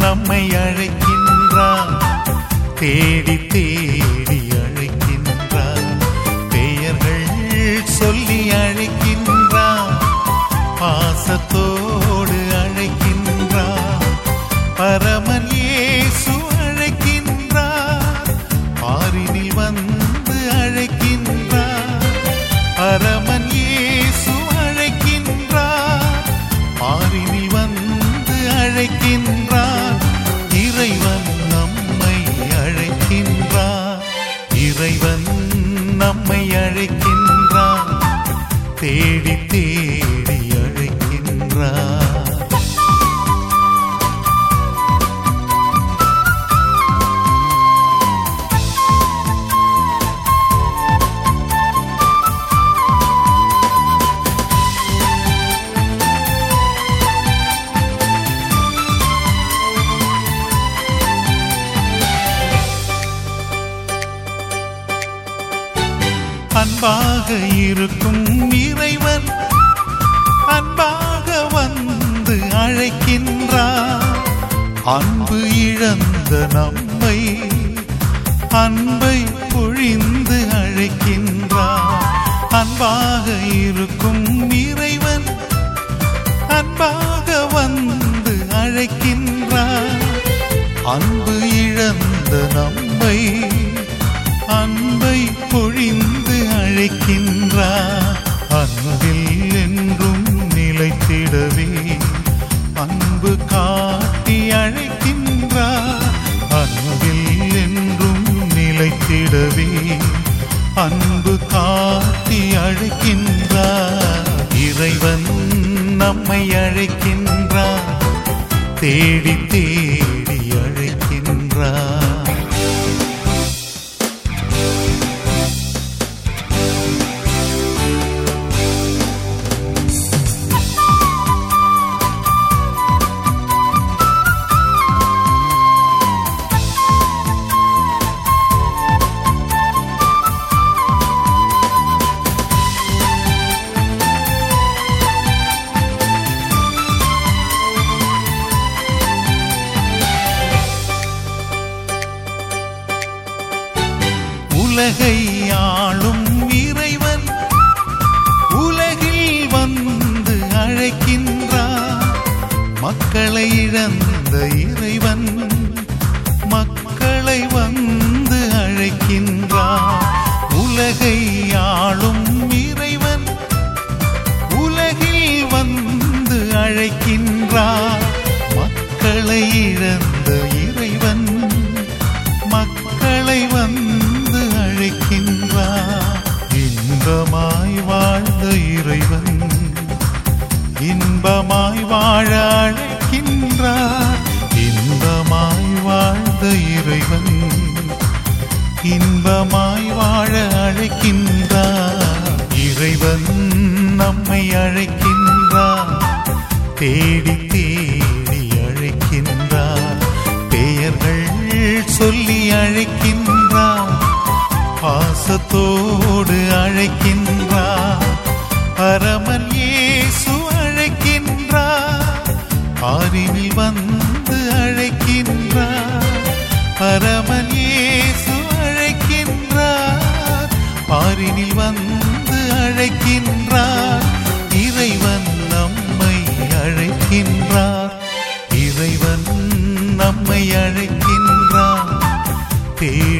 நம்மை அழைக்கின்றார், தேடி தேடி அழைக்கின்றார், பெயர்கள் சொல்லி அழைக்கின்றார், பாசத்தோடு அழைக்கின்றார், பரமன் இயேசு அழைக்கின்றார், பாரினில் வந்து அழைக்கின்றார், பரமன் இயேசு அழைக்கின்றார், பாரினில் வந்து அழைக்கின்றார், இறைவன் நம்மை அழைக்கின்றார், இறைவன் நம்மை அழைக்கின்றார், தேடி தேடி அழைக்கின்றார். அன்பாக இருக்கும் இறைவன் அன்பாக வந்து அழைக்கின்றார், அன்பு இழந்த நம்மை அன்பை பொழிந்து அழைக்கின்றார், அன்பாக இருக்கும் இறைவன் அன்பாக வந்து அழைக்கின்றார், அன்பு இழந்த நம்மை அன்பை பொழிந்து அழைக்கின்றார், அன்பில் என்றும் நிலைத்திடவே அன்பு காட்டி அழைக்கின்றார், அன்பில் என்றும் நிலைத்திடவே அன்பு காட்டி அழைக்கின்றார், இறைவன் நம்மை அழைக்கின்றார், தேடி தேடி அழைக்கின்றார். உலகை ஆளும் இறைவன் உலகில் வந்து அழைக்கின்றார், மக்களை இழந்த இறைவன் மக்களை வந்து அழைக்கின்றார், உலகை ஆளும் இறைவன் உலகில் வந்து அழைக்கின்றார், மக்களை இழந்த இறைவன் மக்களை வந்து அழைக்கின்றார், இன்பமாய் வாழ்ந்த இறைவன் இன்பமாய் வாழ அழைக்கின்றார், இன்பமாய் வாழ்ந்த இறைவன் இன்பமாய் வாழ அழைக்கின்றார், இறைவன் நம்மை அழைக்கின்றார், தேடி தேடி அழைக்கின்றார், பெயர்கள் சொல்லி அழைக்கின்றார், பாசத்தோடு அழைக்கின்றார், பரமன் இயேசு அழைக்கின்றார், பாரினில் வந்து அழைக்கின்றார், பரமன் இயேசு அழைக்கின்றார், பாரினில் வந்து அழைக்கின்றார், இறைவன் நம்மை அழைக்கின்றார், இறைவன் நம்மை அழைக்கின்றார்,